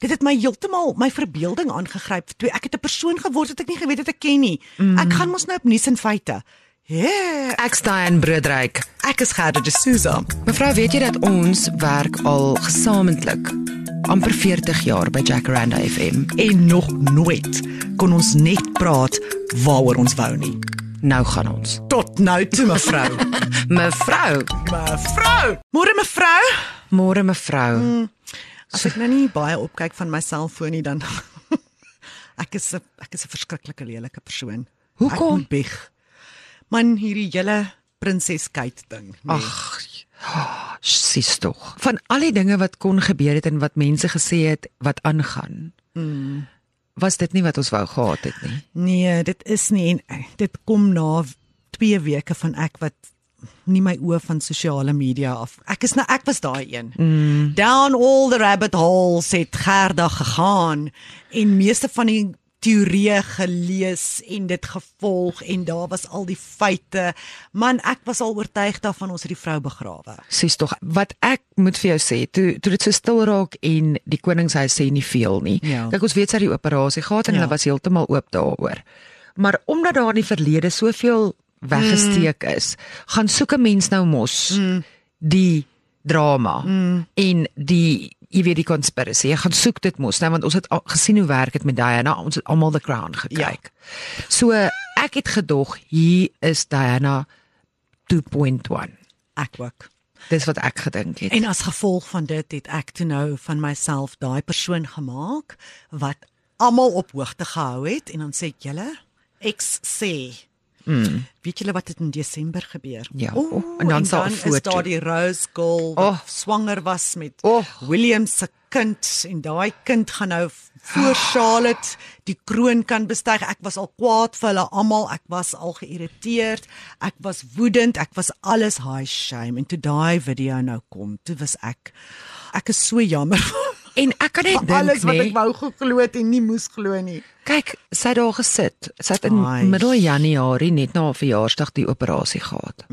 dit het my heeltemal my verbeelding aangegryp. Toe ek het 'n persoon geword wat ek nie geweet het ek ken nie. Ek gaan mos nou op nuus en feite. Yeah. Ek's Diane Broodryk. Ek is Gerda de Souza. Mevrou, weet jy dat ons werk al gesamentlik amper 40 jaar by Jacaranda FM? En nog nooit kon ons net praat waaroor ons wou nie. Nou gaan ons. Tot nou toe, mevrou. Mevrou. Môre mevrou. Môre mevrou. As ek nou nie baie opkyk van my selfoon nie, dan ek is 'n verskriklike lelike persoon. Hoekom? Ek moet bieg. Man, hierdie hele Prinses Kate ding. Nee. Ag, sies tog. Van al die dinge wat kon gebeur het en wat mense gesê het wat aangaan. Was dit nie wat ons wou gehad het nie? Nee, dit is nie, en dit kom na 2 weke van ek wat nie my oë van sosiale media af. Ek was daai een. Down all the rabbit holes het Gerda gegaan en meeste van die teorieë gelees en dit gevolg en daar was al die feite. Man, ek was al oortuig daarvan ons het die vrou begrawe. Sies tog, wat ek moet vir jou sê, toe dit so stil raak en die koningshuis sê nie veel nie. Ja. Kyk, ons weet sy het die operasie gehad en hulle was heeltemal oop daaroor. Maar omdat daar in die verlede soveel weggesteek is, gaan soek 'n mens nou mos die drama en die die conspiracy. Jy gaan soek dit mos nou, want ons het gesien hoe werk dit met Diana, ons het almal The Crown gekyk. Ja. So ek het gedog hier is Diana 2.1. Ek ook. Dis wat ek gedink het. En as gevolg van dit het ek toe nou van myself daai persoon gemaak wat almal op hoogte gehou het en dan sê ek julle, ek sê weet julle wat het in Desember gebeur? Ja, en dan sal 'n is foto. daar die Rose Girl wat swanger was met William se kind en daai kind gaan nou voor Charlotte die kroon kan bestyg. Ek was al kwaad vir hulle almal, ek was al geïrriteerd, ek was woedend, ek was alles high shame en toe daai video nou kom, toe was ek is so jammer. En ek kan net dink, alles wat ek wou geglo het en nie moes glo nie. Kyk, sy het daar gesit. Sy het in middel Januarie net na haar verjaarsdag die operasie gehad.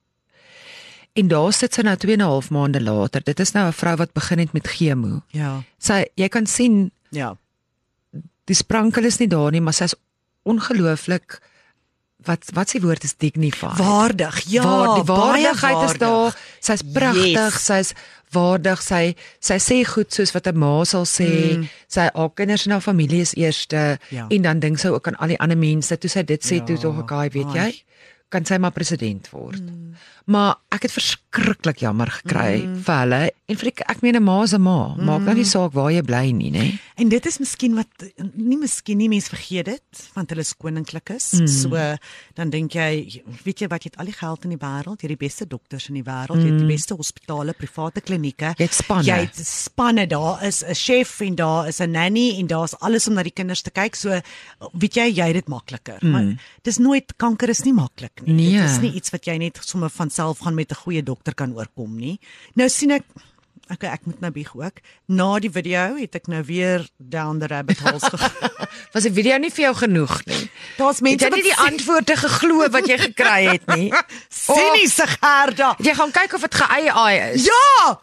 En daar sit sy nou 2,5 maande later. Dit is nou 'n vrou wat begin het met chemo. Ja. Jy kan sien, Ja. die sprankel is nie daar nie, maar sy is ongelooflik, wat se woord is dignified? Waardig, ja. Die waardigheid baie is daar. Sy's pragtig, Yes. sy's waardig, sy sê goed soos wat 'n ma sal sê. Sy haar kinders en haar familie is eerste en dan dink sy ook aan al die ander mense. Toe sy dit sê, toe tog ek, weet jy, kan sy maar president word. Maar ek het verskriklik jammer gekry vir hulle en vir ek meen 'n ma is 'n ma. Maak nou nie saak waar jy bly nie, nê? En dit is miskien nie mense vergeet dit, want hulle is koninklikes. So dan dink jy, weet jy wat, jy het al die geld in die wêreld, jy het die beste dokters in die wêreld, jy het die beste hospitale, private klinieke. Jy het spanne. Jy het spanne, daar is 'n chef en daar is 'n nanny en daar's alles om na die kinders te kyk. So weet jy het dit makliker. Maar dis nooit, kanker is nie maklik nie. Nee. Dit is nie iets wat jy net sommer van self gaan met 'n goeie dokter kan oorkom nie. Nou sien ek ek moet nou bieg ook. Na die video het ek nou weer down the rabbit holes gegaan. Was die video nie vir jou genoeg nie? Daar's mense Het jy nie die antwoorde geglo wat jy gekry het nie? Siniese Gerda. Jy gaan kyk of dit ge-AI is. Ja!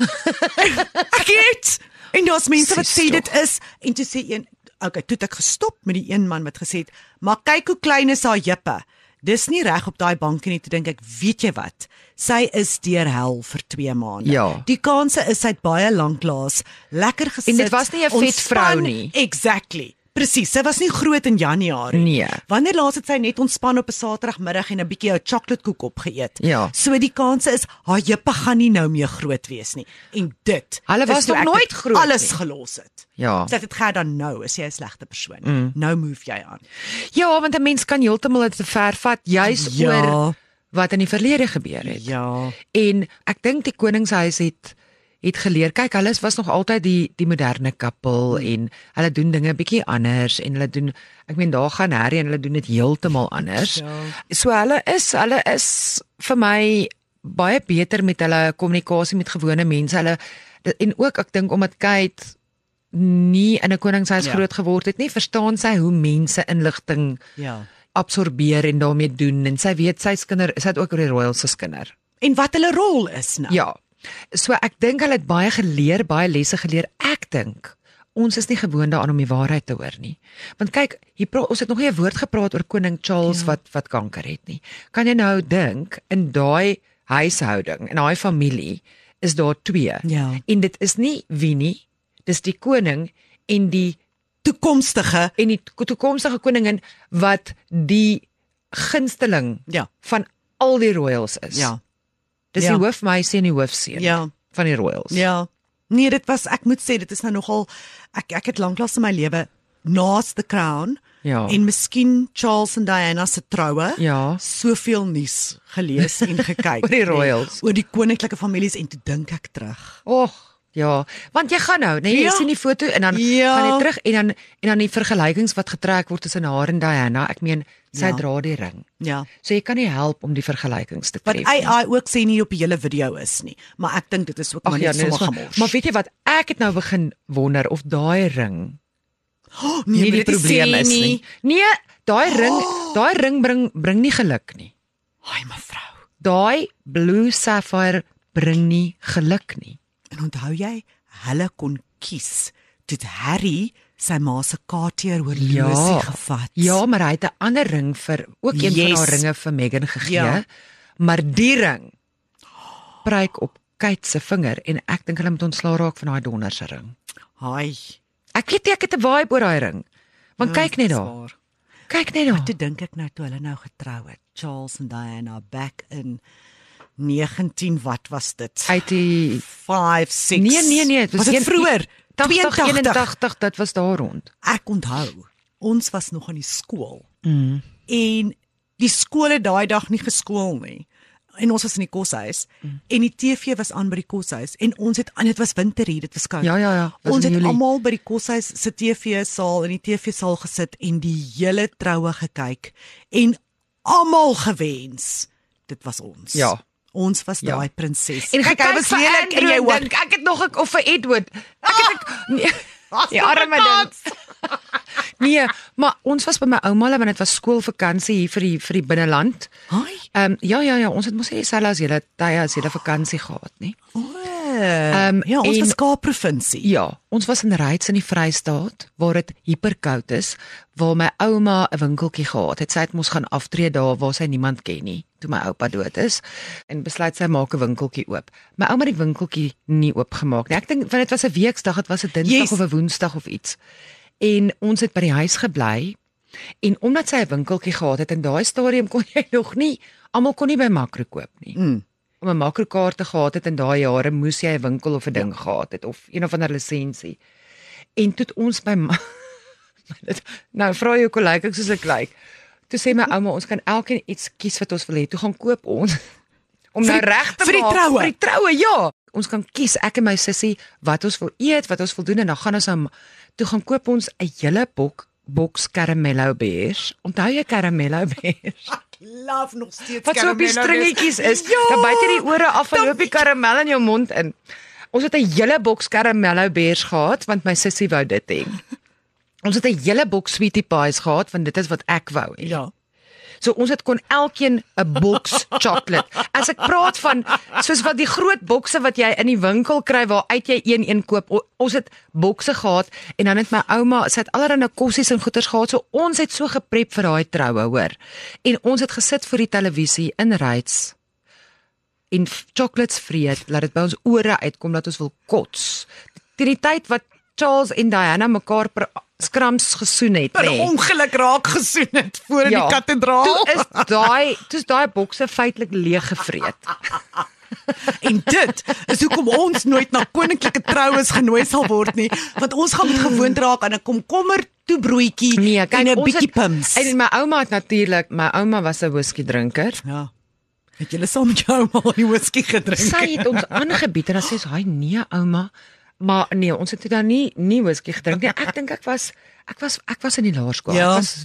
Ek het. En daar's mense wat sê dit is en toe sê een, toe het ek gestop met die een man wat gesê het, maar kyk hoe klein is haar jippe. Dis nie reg op daai bankie nie, te dink ek, weet jy wat? Sy is deur hel vir 2 maande. Ja. Die kanse is sy het baie lanklaas lekker gesit. En dit was nie 'n vet vrou nie. Exactly. Presies, sy was nie groot in Januarie. Nee. Wanneer laas het sy net ontspan op 'n Saterdagmiddag en 'n bietjie 'n chocoladekoek opgeëet? Ja. So die kanse is haar jippe gaan nie nou meer groot wees nie. En dit. Hulle was is toe nog ek nooit dit groot alles nie. gelos het. Ja. Sy het dit gaan dan nou, is jy 'n slegte persoon. Nou move jy aan. Ja, want 'n mens kan heeltemal dit te ver vat, juis oor wat in die verlede gebeur het. Ja. En ek dink die koningshuis het geleer, kyk, hulle was nog altyd die moderne koppel en hulle doen dinge bietjie anders en hulle doen, ek meen daar gaan Harry en hulle doen dit heeltemal anders. Ja. So hulle is vir my baie beter met hulle kommunikasie met gewone mense. En ook ek dink omdat Kate nie in 'n koningshuis groot geword het nie, verstaan sy hoe mense inligting absorbeer en daarmee doen en sy weet sy het ook oor die royals se kinder. En wat hulle rol is nou. Ja. So ek dink hulle het baie lesse geleer. Ek dink ons is nie gewoond daaraan om die waarheid te hoor nie. Want kyk, ons het nog nie 'n woord gepraat oor koning Charles wat kanker het nie. Kan jy nou dink in daai huishouding, in daai familie is daar 2. Ja. En dit is nie wie nie, dis die koning en die toekomstige koningin wat die gunsteling van al die royals is. Ja. Dis die hoofmeisie en die hoofseun van die royals. Ja. Nee, ek moet sê, dit is nou nogal, ek het lanklaas in my lewe naas The Crown, en miskien Charles en Diana se troue, soveel nuus gelees en gekyk. Oor die royals. Oor die koninklike families, en toe dink ek terug. Ja, want jy gaan nou, jy sien die foto en dan gaan jy terug en dan die vergelykings wat getrek word tussen haar en Diana. Ek meen, sy dra die ring. Ja. So jy kan nie help om die vergelykings te tref. Wat AI ook sê nie op die hele video is nie, maar ek dink dit is ook maar net sommige gemors. Maar weet jy wat, ek het nou begin wonder of daai ring nie die probleem is nie. Nee, daai ring bring nie geluk nie. Ai mevrou. Daai blue sapphire bring nie geluk nie. En onthou jy, hulle kon kies toe Harry sy ma se Cartier horlosie gevat. Ja, maar hy het 'n ander ring vir ook een van haar ringe vir Meghan gegee. Maar die ring pryk op Kate se vinger en ek dink hulle moet ontslaa raak van daai donderse ring. Haai. Ek weet ek het 'n vibe oor daai ring. Want kyk net daar. Kyk net daar. Toe dink ek nou toe hulle nou getrou het, Charles en Diana back in 19 wat was dit? 85, 6. Nee, was dit vroeër? 81, dit was daar rond. Ek onthou, ons was nog in die skool. En die skool het daai dag nie geskool nie. En ons was in die koshuis en die TV was aan by die koshuis en dit was winter hier, dit was koud. Ja. Ons het almal by die koshuis se TV-saal in die TV-saal gesit en die hele troue gekyk en almal gewens. Dit was ons. Ja. Ons was daai prinses. En kyk, hy was lelik en jy hoor. Ek het nog of vir Edward. Die arme ding. Nee, maar ons was by my ouma want dit was skoolvakansie hier vir die binneland. Haai. Ja, ons het mos dieselfde as julle tye as julle vakansie gehad, nie? Ons was Kaap-provinsie. Ja, ons was in Ryds in die Vrystaat waar dit hiperkoud is, waar my ouma 'n winkeltjie gehad het. Sy het mos gaan aftree daar waar sy niemand ken nie, toe my oupa dood is, en besluit sy maak 'n winkeltjie oop. My ouma het die winkeltjie nie oopgemaak nie. Ek dink want dit was 'n weeksdag, dit was 'n Dinsdag of 'n Woensdag of iets. En ons het by die huis gebly en omdat sy 'n winkeltjie gehad het in daai stadium kon jy nog nie, almal kon nie by Makro koop nie. Om 'n Makro-kaart te gehad het in daai jare moes jy 'n winkel of 'n ding gehad het of een of ander lisensie. En toe ons by nou vra jy hoe lyk ek soos ek lyk. Toe sê my ouma ons kan elkeen iets kies wat ons wil hê. Toe gaan koop ons om nou reg te maak vir die troue. Ja, ons kan kies ek en my sussie wat ons wil eet, wat ons wil doen en dan gaan ons toe gaan koop ons 'n hele boks Caramello beers. Onthou jy Caramello beers? Love nog steeds wat so op die stringetjies is. Dan byt jy die ore af en loop die karamel in jou mond in. Ons het 'n hele boks Caramello beers gehad want my sussie wou dit hê. Ons het 'n hele boks sweetie pies gehad want dit is wat ek wou hê. Ja. So ons het kon elkeen 'n boks chocolate. As ek praat van soos wat die groot bokse wat jy in die winkel kry waar uit jy een koop. Ons het bokse gehad en dan het my ouma, sy het allerlei kossies en goeders gehad. So ons het so geprep vir daai troue, hoor. En ons het gesit voor die televisie in Ryds en chocolates vreet, laat dit by ons ore uitkom dat ons wil kots. Teen die tyd wat Charles en Diana mekaar skrams gesoen het, per ongeluk raak gesoen het voor in die kathedraal. Toe is daai bokse feitelik leeg gevreet. En dit is hoekom ons nooit na koninklike troues genooi sal word nie, want ons gaan met gewoond raak aan 'n komkommer toebroodjie en 'n bietjie pums. En my ouma het natuurlik, my ouma was 'n whisky drinker. Ja. Het julle saam met jou ouma die whisky gedrink? Sy het ons aangebied en dan sê sy, "Haai nee ouma." Maar nee, ons het dan nie whisky gedrink nie. Ek dink ek was in die laerskool. Ja. Ek was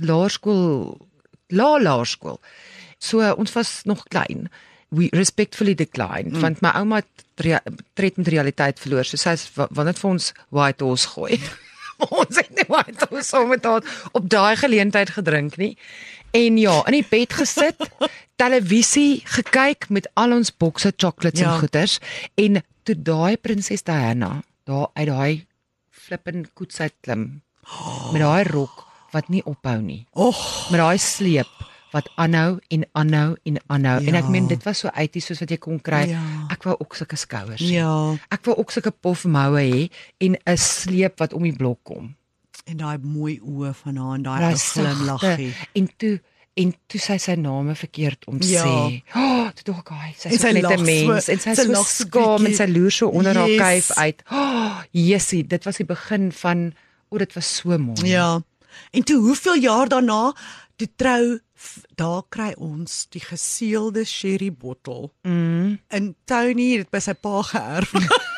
laerskool. So ons was nog klein. We respectfully declined, want my ouma het tred met realiteit verloor. So sy sê wanneer vir ons White Horse gooi. Ons het nie White Horse saam met haar op daai geleentheid gedrink nie. En ja, in die bed gesit, televisie gekyk met al ons bokse chocolates en goeders en toe daai prinses Diana daar uit daai flippin koets uit klim met daai rok wat nie ophou nie. Och, Met daai sleep wat aanhou en aanhou en aanhou. Ja. En ek meen dit was so uitie soos wat jy kon kry. Ja. Ek wou ook sulke skouers hê. ja, Ek wou ook sulke pofmoue hê en 'n sleep wat om die blok kom. en daai mooi oë van haar en daai Daai ou glimlaggie. En toe sy name verkeerd Ja. sê. Toe dink ek, "Ai, En sy's sy net lag 'n mens so- en sy sy is so lag so skaam en bietjie. sy loer so onder haar Yes. kuif uit. Jessie, dit was die begin van dit was so mooi. Ja. En toe hoeveel jaar daarna, toe trou, daar kry ons die geseelde sherry bottel. En Tony het dit by sy pa geërf.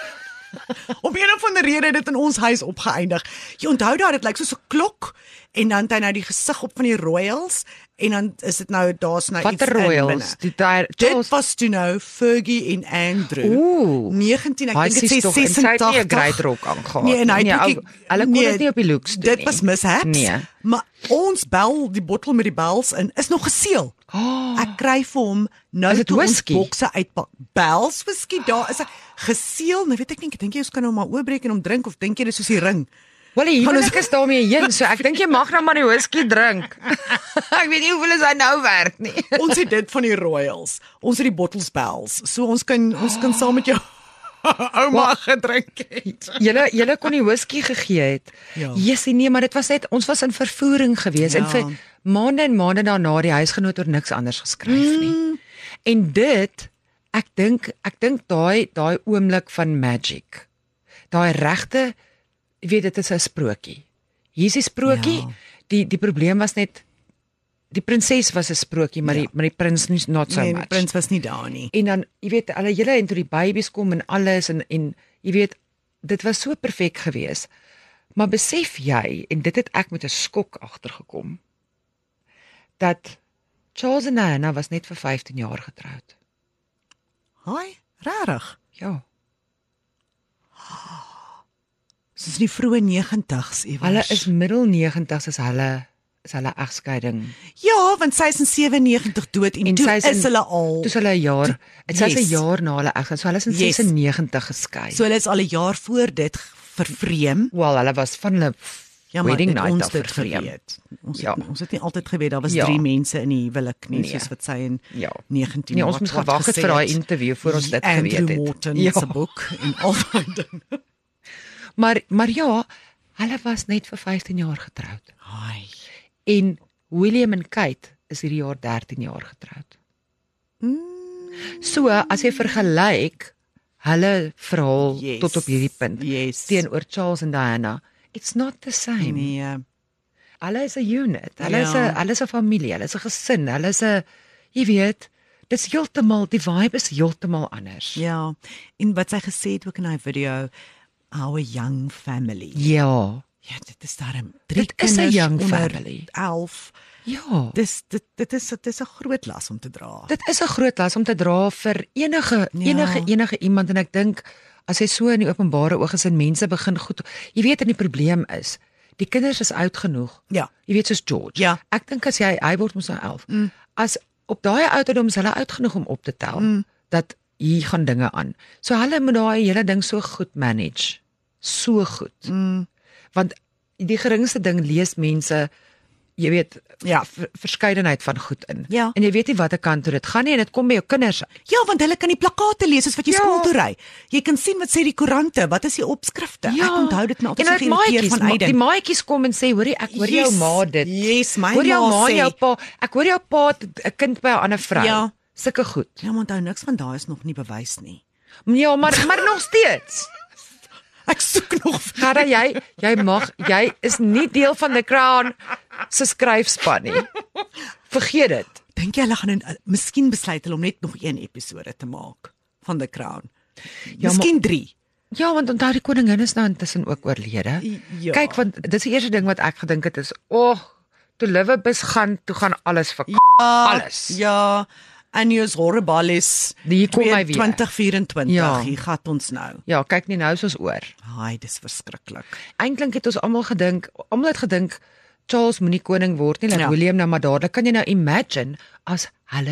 Om een of ander rede het dit in ons huis opgeëindig. Jy onthou daar, dit lyk soos 'n klok en dan het hy nou die gesig op van die royals en dan is dit nou daar's nou Watter royals? Dit was toe nou Fergie en Andrew. Ooh. 19, ek Hy dink dit sê sê tog, en sy het nie 'n 86. great rok aangehad Nee, en hy nie. het Nee, ook hulle kon dit nie op die looks doen Dit nie. was mishaps. Nee. Maar ons bel die bottel met die bells in is nog geseël. Ek kry vir hom nou Is dit toe ons whisky? bokse uitpak. Bells whisky, daar is 'n geseël. Nou weet ek nie, ek dink jy ons kan hom maar oopbreek en hom drink of dink jy dis soos die ring? Wel, hier is ek daarmee heen, so ek dink jy mag nou maar die whisky drink. Ek weet nie hoeveel is hy nou werd nie. Ons het dit van die royals. Ons het die bottles bells. So ons kan saam met jou ouma gedrink het. Julle kon die whisky gegee het. Ja. Jessie, nee, maar dit was net ons was in vervoering geweest en Ja. vir maande en maande daarna die huisgenoot oor niks anders geskryf nie. En dit ek dink daai oomblik van magic. Daai regte jy weet dit is 'n sprokie. Hier is die sprokie. Ja. Die probleem was net die prinses was 'n sprokie, maar die prins nie not so Nee, much. die prins was nie daar nie. En dan, jy weet, hulle julle en toe die babies kom en alles en jy weet, dit was so perfek geweest. Maar besef jy en dit het ek met 'n skok agtergekom dat Charles en Diana was net vir 15 jaar getroud. Haai, rarig. Ja. Soos in die vroeë 90's iewers. Hulle is middel 90's is hulle egskeiding. Ja, want sy is in 97 dood en toe sy is hulle al. Toe is hulle 'n jaar. Dit is 'n Yes. jaar na hulle egskeiding. So hulle is in Yes. 96 geskei. So hulle is al 'n jaar voor dit vervreem. Wel, hulle was van hulle Ja, maar wedding het night ons af dit vervreem. geweet. Ja. Ons het nie altyd geweet daar was Ja. 3 mense in die huwelik nie, Nee. soos wat sy in Ja. 19 Nee, ons moes gewag het vir daai interview voor ons dit geweet Andrew het. Morton Ja. se boek en al daai dinge. Maar ja, hulle was net vir 15 jaar getroud. Haai. En William en Kate is hierdie jaar 13 jaar getroud. So as jy vergelyk hulle verhaal Yes. tot op hierdie punt Yes. teenoor Charles en Diana, it's not the same. Nee. Hulle is 'n unit. Hulle Ja. is 'n familie, hulle is 'n gesin, hulle is 'n jy weet, dis heeltemal die vibe is heeltemal anders. Ja. En wat sy gesê het ook in daai video, our young family. Ja. Ja, dit is daarom 3 Dit is 'n kinders young onder family. 11. Ja. Dit is 'n groot las om te dra. Dit is 'n groot las om te dra vir enige iemand en ek dink as jy so in die openbare oog is en mense begin goed, jy weet en die probleem is, die kinders is oud genoeg. Ja. Jy weet soos George. Ja. Ek dink as hy word mos nou 11. As op daai ouderdom is hulle oud genoeg om op te tel dat hier gaan dinge aan. So hulle moet daai hele ding so goed manage. So goed. Want die geringste ding lees mense jy weet Ja. verskeidenheid van goed in. Ja. En jy weet nie watter kant toe dit gaan nie en dit kom by jou kinders uit. Ja, want hulle kan die plakate lees as wat jy Ja. skool toe ry. Jy kan sien wat sê die koerante, wat is die opskrifte. Ek onthou dit nou altyd en so geïrriteerd van die Aiden. maatjies kom en sê, hoorie, ek hoor jou ma dit. Yes, my Hoor jou ma sê. en jou pa, ek hoor jou pa het 'n kind by 'n ander vrou. Ja. Sulke goed. Ja, maar onthou niks van daai is nog nie bewys nie. Ja, maar nog steeds. Ek soek nog. Gerda, jy is nie deel van The Crown se skryfspan nie. Vergeet dit. Dink jy hulle gaan miskien besluit hulle om net nog een episode te maak van The Crown? Ja, Miskien 3. Ja, want onthou die koningin is nou intussen ook oorlede. Ja. Kyk, want dis die eerste ding wat ek gedink het is, toe Livebus gaan, toe gaan alles verk. Alles. Ja. Annius Horribilis. Die kom my weer. 2024. Ja. Hier gaan ons nou. Ja, kyk nie nou soos oor. Haai, dis verskriklik. Eintlik het ons almal het gedink Charles moenie koning word nie, laat Ja. William nou maar dadelik. Kan jy nou imagine as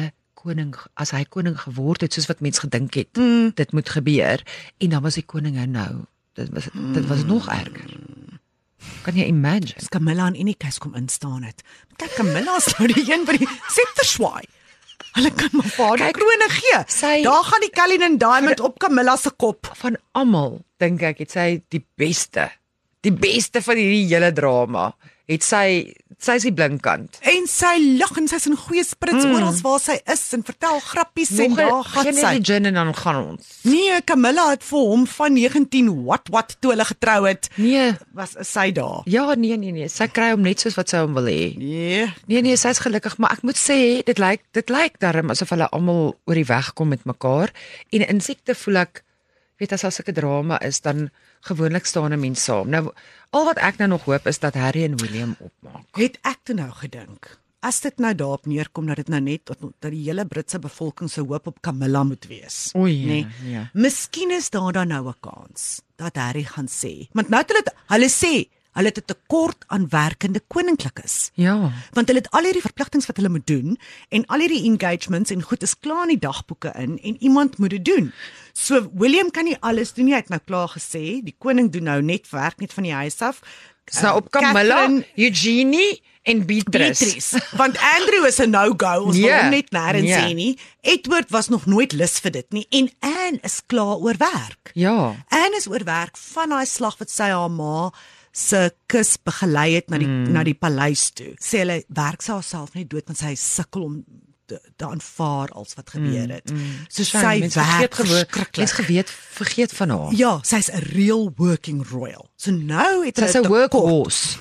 hy koning geword het soos wat mense gedink het dit moet gebeur en dan was die koningin nou Dit was nog erger. Kan jy imagine? As Camilla in die huis kom instaan het. Kyk, Camilla is nou die een wat die scepter swaai. Hulle kan my vader krone gee. Daar gaan die Cullinan Diamond op Camilla se kop. Van almal, dink ek, het sy die beste van hierdie hele drama. Het sy is die blinkkant. En sy lag en sy's in goeie spirits oral waar sy is en vertel grappies en daar gaan sy. Die gin en dan gaan ons. Nee, Camilla het vir hom van 19 wat toe hulle getrou het. Nee, Was sy daar? ja, nee. Sy kry hom net soos wat sy hom wil hê. Nee, sy's gelukkig, maar ek moet sê dit lyk darm asof hulle almal oor die weg kom met mekaar. En in siekte voel ek, weet as daar sulke drama is, dan gewoonlik staan 'n mens saam. Nou, al wat ek nou nog hoop is dat Harry en William opmaak. Het ek toe nou gedink, as dit nou daarop neerkom dat dit nou net dat die hele Britse bevolking se hoop op Camilla moet wees. Nee. Miskien is daar dan nou 'n kans dat Harry gaan sê, want nou het hulle sê hulle het 'n tekort aan werkende koninklikes. Ja. Want hulle het al hierdie verpligtinge wat hulle moet doen en al hierdie engagements en goed is klaar in die dagboeke in en iemand moet dit doen. So William kan nie alles doen nie, hy het nou klaar gesê, die koning doen nou net werk net van die huis af. So op Camilla, Catherine, Eugenie en Beatrice. Want Andrew is 'n no-go, ons wil Nee, hom net nêrens nee. sê nie. Edward was nog nooit lus vir dit nie en Anne is klaar oor werk. Ja. Anne is oor werk van daai slag wat sy haar ma se kus begelei het na die paleis toe. Sê hulle werk sy haarself net dood want sy sukkel om te aanvaar als wat gebeur het. So sy werk verskriklik. Vergeet van haar. Ja, sy's 'n real working royal. So nou het Sy's 'n workhorse.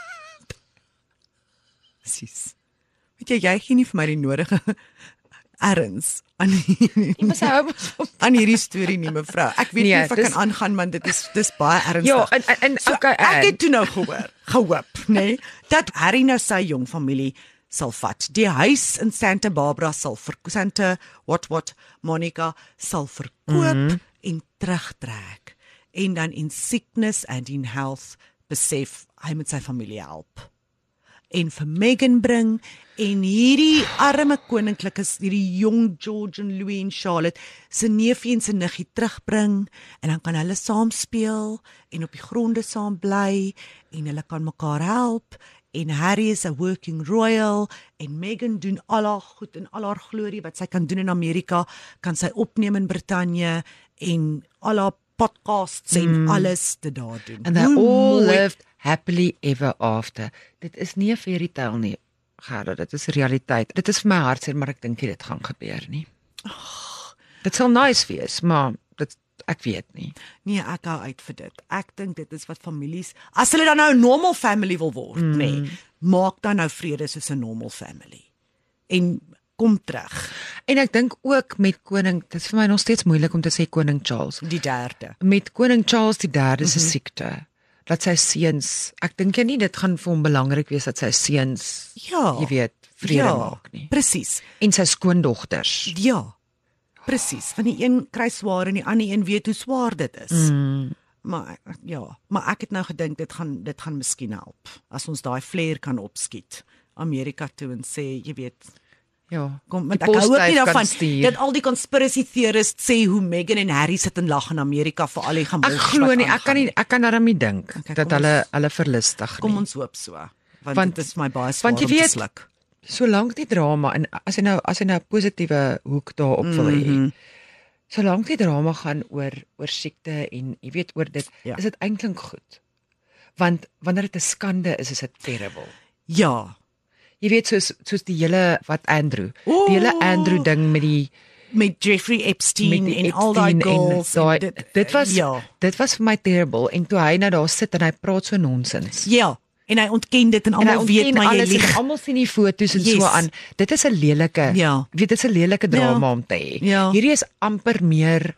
Presies. Weet jy gee nie vir my die nodige erns aan hierdie storie nie, mevrou. Ek weet nie of ek kan aangaan want dis baie ernstig. Ja, en so, okay, ek het toe nou gehoop, nê, dat Harry nou sy jong familie sal vat. Die huis in Santa Barbara sal Monica sal verkoop en terugtrek. En dan in sickness and in health besef hy moet sy familie help. En vir Meghan bring en hierdie arme koninklikes, hierdie jong George en Louis en Charlotte se neefie en se niggie terugbring en dan kan hulle saam speel en op die gronde saam bly en hulle kan mekaar help en Harry is 'n working royal en Meghan doen al haar goed en al haar glorie wat sy kan doen in Amerika, kan sy opneem in Brittanje en al haar podcasts en alles te daar doen. And they all lived happily ever after. Dit is nie 'n fairy tale nie, Gerda, dit is realiteit. Dit is vir my hartseer, maar ek dink nie dit gaan gebeur nie. Dit sal nice wees, maar ek weet nie. Nee, ek hou uit vir dit. Ek dink dit is wat families, as hulle dan nou 'n normal family wil word, nê, maak dan nou vrede soos 'n normal family. En kom terug. En ek dink ook met koning, dit is vir my nog steeds moeilik om te sê koning Charles. Die 3de. Met koning Charles die 3de se siekte, dat sy seuns, ek dink nie dit gaan vir hom belangrik wees dat sy seuns, jy weet, vrede maak nie. Presies. En sy skoondogters. Ja. Presies, van die een kry swaar en die ander een weet hoe swaar dit is. Maar ek het nou gedink dit gaan miskien help as ons daai flare kan opskiet Amerika toe en sê, jy weet, kom, want ek hou ook nie daarvan dat al die conspiracy theorists sê hoe Meghan en Harry sit en lag in Amerika vir al die gemors. Ek glo nie, ek kan daarom nie dink dat hulle verlustig nie. Kom ons hoop so, want dit is my baie swaar om te sluk. Solank die drama en as jy nou 'n positiewe hoek daarop wil hê. Solank die drama gaan oor siekte en jy weet oor dit, is dit eintlik goed. Want wanneer dit 'n skande is dit terrible. Ja. Jy weet soos die hele die hele Andrew ding met Jeffrey Epstein en al daai girls. Dit was vir my terrible en toe hy nou daar sit en hy praat so nonsens. Ja. En hy ontken dit en almal weet maar jy lieg. Almal sien die foto's en so aan. Dit is 'n lelike, weet dit is 'n lelike drama om te hê. Hierdie is amper meer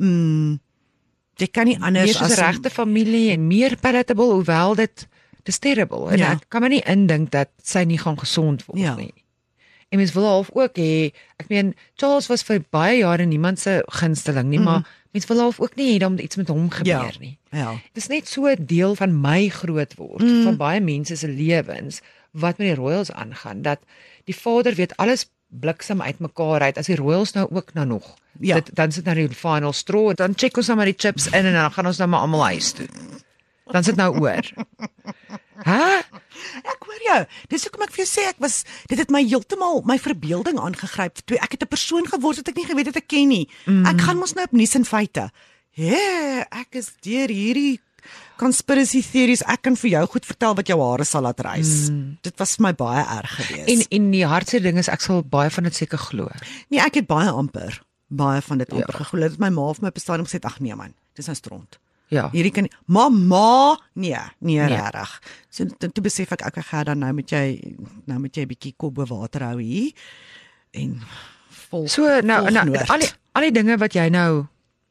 jy kan nie anders as 'n regte familie en meer palatable, hoewel dit is terrible. En ek kan my nie indink dat sy nie gaan gesond word nie. En mens wil half ook hê, ek meen Charles was vir baie jare niemand se gunsteling nie, maar mens wil half ook nie hê dat iets met hom gebeur nie. Dit is net so 'n deel van my groot word, van baie mense se lewens wat met die royals aangaan, dat die vader weet alles bliksem uitmekaar uit, as die royals nou ook nou nog Ja. Dan sit nou die final straw, dan check ons nou maar die chips in en dan gaan ons nou maar almal huis toe. Dan sit nou oor. Hæ? Ek hoor jou. Dis hoekom ek vir jou sê dit het my heeltemal my verbeelding aangegryp. Ek het 'n persoon geword wat ek nie geweet het ek ken nie. Ek gaan mos nou op nuus en feite. Ek is deur hierdie conspiracy theories. Ek kan vir jou goed vertel wat jou hare sal laat rys. Dit was vir my baie erg geweest. En die hardste ding is ek sal baie van dit seker glo. Nee, ek het baie van dit amper geglo. Dit my ma vir my op 'n stadium gesê, ag nee man, dis nou stront. Ja. Hierdie kan mamma nee regtig. So toe besef ek gaan dan nou moet jy bietjie kop bo water hou hier en vol. So nou al die dinge wat jy nou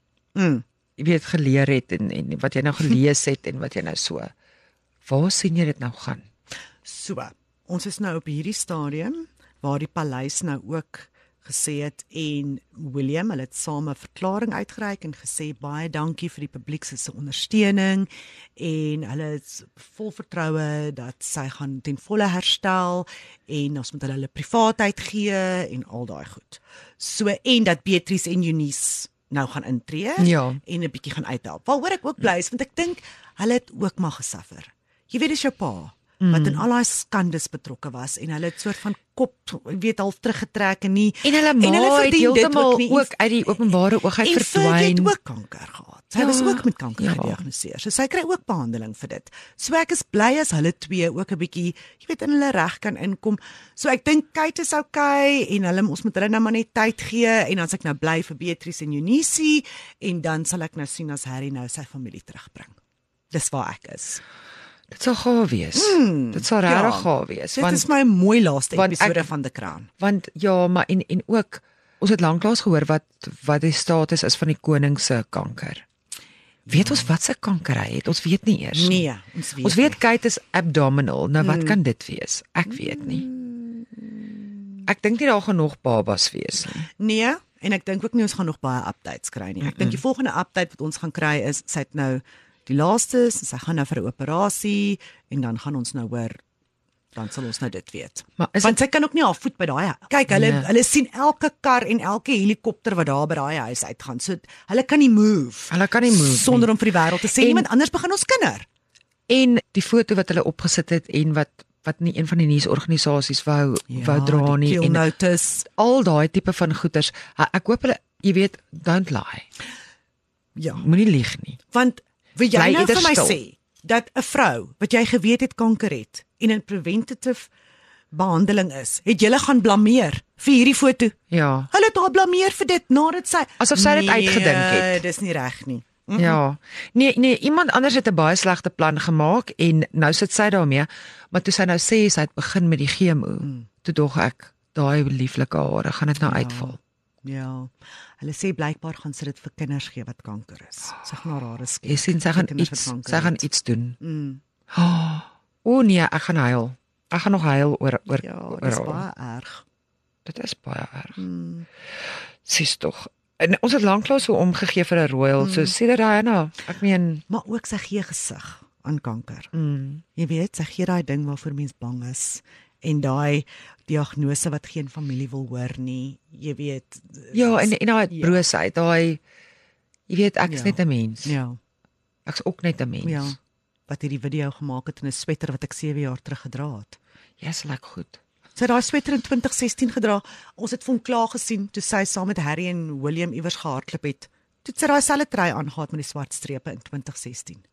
jy weet geleer het en wat jy nou gelees het en wat jy nou so. Waar sien jy dit nou gaan? So, ons is nou op hierdie stadium waar die paleis nou ook gesê het en William, hulle het saam 'n verklaring uitgereik en gesê baie dankie vir die publiek se ondersteuning en hulle is vol vertroue dat sy gaan ten volle herstel en ons moet hulle privaatheid gee en al daai goed. So en dat Beatrice en Eunice nou gaan intree en 'n bietjie gaan uithelp. Waaroor ek ook bly is want ek dink hulle het ook maar gesuffer. Jy weet dis jou pa wat in al daai skandes betrokke was en hulle het soort van kop weet half teruggetrek en nie en hulle het heeltemal ook uit die openbare oog uit verdwyn. Sy het ook kanker gehad. Sy was ook met kanker gediagnoseer. So sy kry ook behandeling vir dit. So ek is bly as hulle twee ook 'n bietjie, jy weet, in hulle reg kan inkom. So ek dink Kate is okay en ons moet hulle nou maar net tyd gee en dan sal ek nou bly vir Beatrice en Eunice en dan sal ek nou sien as Harry nou sy familie terugbring. Dis waar ek is. Dit sal gaaf wees. Dit sal regtig gaaf wees. Dit is my mooi laaste episode van The Crown. Want ja, maar en ook ons het lanklaas gehoor wat die status is van die koning se kanker. Weet ons wat se kanker hy het? Ons weet nie eers nie. Nee, ons weet Kate is abdominal. Nou wat kan dit wees? Ek weet nie. Ek dink nie daar gaan nog babas wees nie. Nee, en ek dink ook nie ons gaan nog baie updates kry nie. Ek dink die volgende update wat ons gaan kry is sy het nou die laaste, sy gaan nou vir 'n operasie en dan gaan ons nou hoor, dan sal ons nou dit weet. Want sy kan ook nie haar voet by daai. Kyk, hulle sien elke kar en elke helikopter wat daar by daai huis uitgaan. So hulle kan nie move. Hulle kan nie move sonder om vir die wêreld te sê iemand anders begin ons kinder. En die foto wat hulle opgesit het en wat nie een van die nuusorganisasies wou dra nie en notice, al daai tipe van goeters. Ek hoop hulle, jy weet, don't lie. Ja, moenie lieg nie. Want wil jy nou vir my sê dat 'n vrou wat jy geweet het kanker het en in preventative behandeling is, het jy gaan blameer vir hierdie foto? Ja. Hulle het haar blameer vir dit nadat sy asof sy dit uitgedink het. Nee, dis nie reg nie. Ja. Nee, iemand anders het 'n baie slegte plan gemaak en nou sit sy daarmee, maar toe sy nou sê sy het begin met die chemo, toe dog ek daai lieflike hare gaan dit nou uitval. Ja. Hulle sê blykbaar gaan sy dit vir kinders gee wat kanker is. Sy gaan haar hare skep. Jy sien sy gaan iets doen. Nee, ek gaan huil. Ek gaan nog huil oor dit is baie erg. Dit is baie erg. Sies tog. En ons het lanklaas so omgegee vir 'n royal, so sê Diana, ek meen, maar ook sy gee gesig aan kanker. Jy weet, sy gee daai ding waarvoor mens bang is en daai diagnose wat geen familie wil hoor nie. Jy weet. Ja, en daai broosheid, daai jy weet ek is net 'n mens. Ja. Ek's ook net 'n mens. Ja. Wat hierdie video gemaak het in 'n sweater wat ek 7 jaar terug gedra het. Yes, lyk goed. Sy het daai sweater in 2016 gedra. Ons het vir hom klaar gesien toe sy saam met Harry en William iewers gehardloop het. Toe sy daai selfde trui aangetree met die swart strepe in 2016.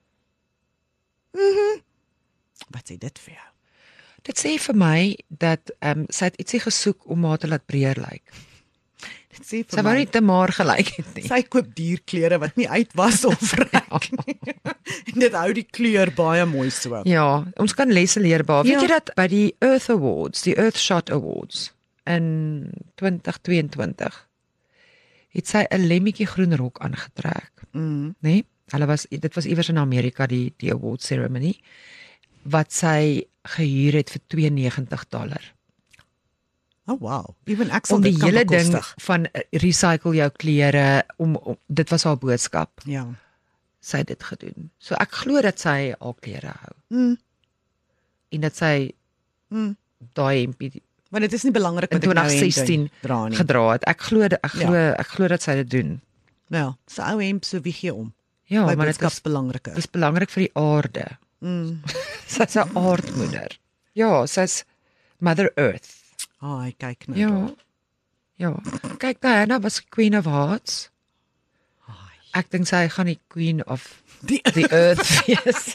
Wat sê dit vir jou? Dit sê vir my dat sy het ietsie gesoek om haar te laat breër lyk. Dit sê vir sy wou nie te maar gelyk het nie. Sy koop dierklere wat nie uitwas of rek nie. En dit hou die kleur baie mooi so. Ja, ons kan lesse leer baie. Weet jy dat by die Earth Awards, die Earthshot Awards in 2022 het sy 'n lemmetjie groen rok aangetrek. Nee, dit was iewers in Amerika die award ceremony wat sy gehuur het vir $92. Oh wow, even ek sal om die dit kan hele ding bekostig. van recycle jou klere om dit was haar boodskap. Ja. Sy het dit gedoen. So ek glo dat sy haar klere hou. En dat sy daai hempie Want dit is nie belangrik in wat ek nou 2016 dra nie. gedra het. Ek glo dat sy dit doen. Ja, so ou hemp so wie gee om. Ja, My maar boodskap is belangriker. Dit is belangrik vir die aarde. Sy's 'n aardmoeder. Ja, sy's Mother Earth. Ai, kyk nou. Ja. daar. Ja. Kyk, Diana was Queen of Hearts. Ek dink sy gaan die Queen of Die the Earth wees.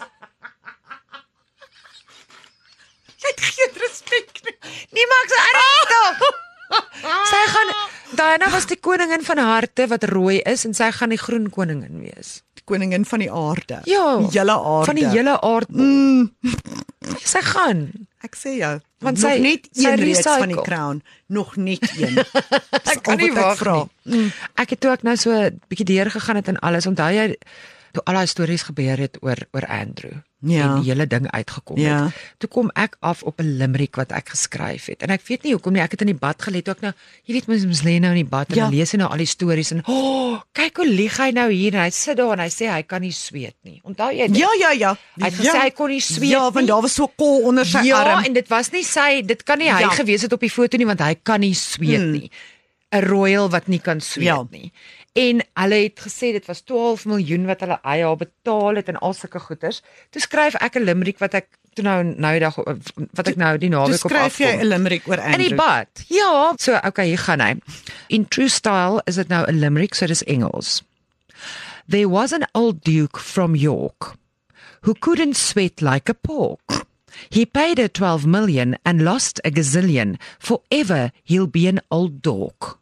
Jy het geen respek nie. Nee, maar ek's ernstig. Sy gaan Diana was die koningin van harte wat rooi is en sy gaan die groen koningin wees. Die koningin van die aarde. Ja. Die hele aarde. Van die hele aardbol. Sy gaan. Ek sê jou, Want nog sy- net sy een reeks recycle. van die crown, nog net een. Ek kan nie wag nie. Ek het toe ek nou so 'n bietjie deur gegaan het en alles, onthou jy toe al daai stories gebeur het oor Andrew Ja. en die hele ding uitgekom Ja. het. Toe kom ek af op 'n limerick wat ek geskryf het. En ek weet nie hoekom nie, ek het in die bad gelê toe ek nou, jy weet mens lê nou in die bad en Ja. dan lees jy nou al die stories en kyk hoe lieg hy nou hier en hy sit daar en hy sê hy kan nie sweet nie. Onthou jy dit? Ja. Hy het gesê hy kon nie sweet Ja, want nie. daar was so kol onder sy Ja, arm. en dit was nie dit kan nie hy Ja. gewees het op die foto nie want hy kan nie sweet nie. 'n Royal wat nie kan sweet Ja. nie. En hulle het gesê dit was 12 miljoen wat hulle eie haar betaal het en al sulke goeders. Toe skryf ek 'n limerick wat ek toe nou die dag wat ek nou die Toe naweek op skryf jy afkom. 'n limerick oor In die Andrew. bad. Ja, so okay, hier gaan hy. In true style is dit nou 'n limerick, so dis Engels. There was an old duke from York who couldn't sweat like a pork. He paid her 12 million and lost a gazillion. Forever he'll be an old dog.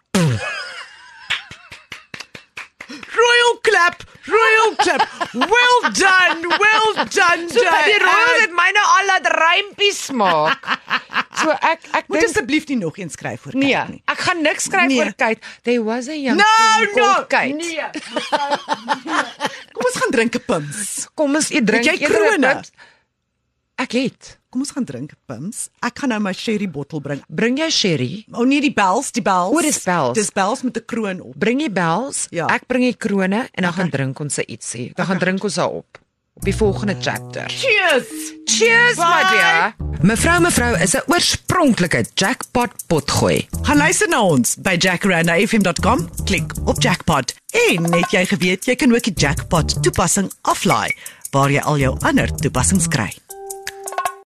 Royal clap. Well done. So die royals het my nou al laat rympies maak. So ek Moet dink asseblief nie nog een skryf voor nee, kyk nie. ek gaan niks skryf Nee. oor Kate. There was a young No, queen called Kate. Nee. Kom ons gaan drink 'n pums. Kom ons eet drink jy eerder 'n krone? pips. Ek het. Kom ons gaan drink 'n pums. Ek gaan nou my sherry bottel bring. Bring jou sherry. O nee, die bells. O, dis bells. Dis bells met 'n kroon op. Bring die bells. Ja. Ek bring die krone en dan gaan drink ons ietsie. Dan gaan drink ons haar op die volgende chapter. Cheers. Cheers, my dear. Mevrou is 'n oorspronklike jackpot potgooi. Gaan luister na ons by jackarandafm.com. Klik op jackpot. En net jy geweet, jy kan ook die jackpot toepassing aflaai waar jy al jou ander toepassings kry.